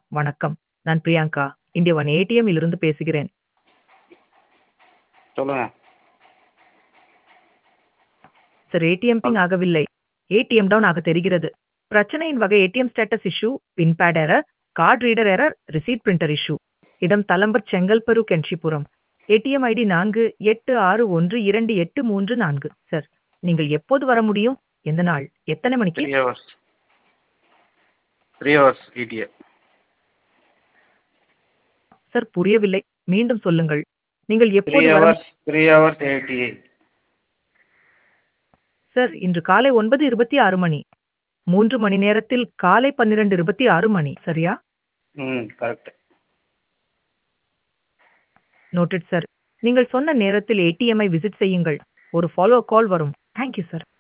வணக்கம். நான் பிரியங்கா. இந்திய ஒன் ஏடிஎம் இலிருந்து பேசுகிறேன். சொல்லுங்க. சார் ஏடிஎம் பிங் ஆகவில்லை. ஏடிஎம் டவுன் ஆக தெரிகிறது. பிரச்சனையின் வகை ATM status issue, pin pad error, card reader error, receipt printer issue. இடம் தலம்பர் செங்கல்பரு கென்ஷிபுரம். ATM ID 48612834. சார், நீங்கள் எப்போது வர முடியும்? எந்த நாள்? எத்தனை மணிக்கு? 3 ஹவர்ஸ். 3 hours ETA. சார் புரியவில்லை. மீண்டும் சொல்லுங்கள். நீங்கள் 3 எப்போது வர ஹவர்ஸ் 3 ஹவர்ஸ் ETA. சார், இன்று காலை 9:26 மணி. 3 மணி நேரத்தில் காலை 12:26 மணி. சரியா? கரெக்ட். Noted sir. நீங்கள் சொன்ன நேரத்தில் ஏடிஎம் ஐ விசிட் செய்யுங்கள். ஒரு ஃபாலோ கால் வரும். Thank you sir.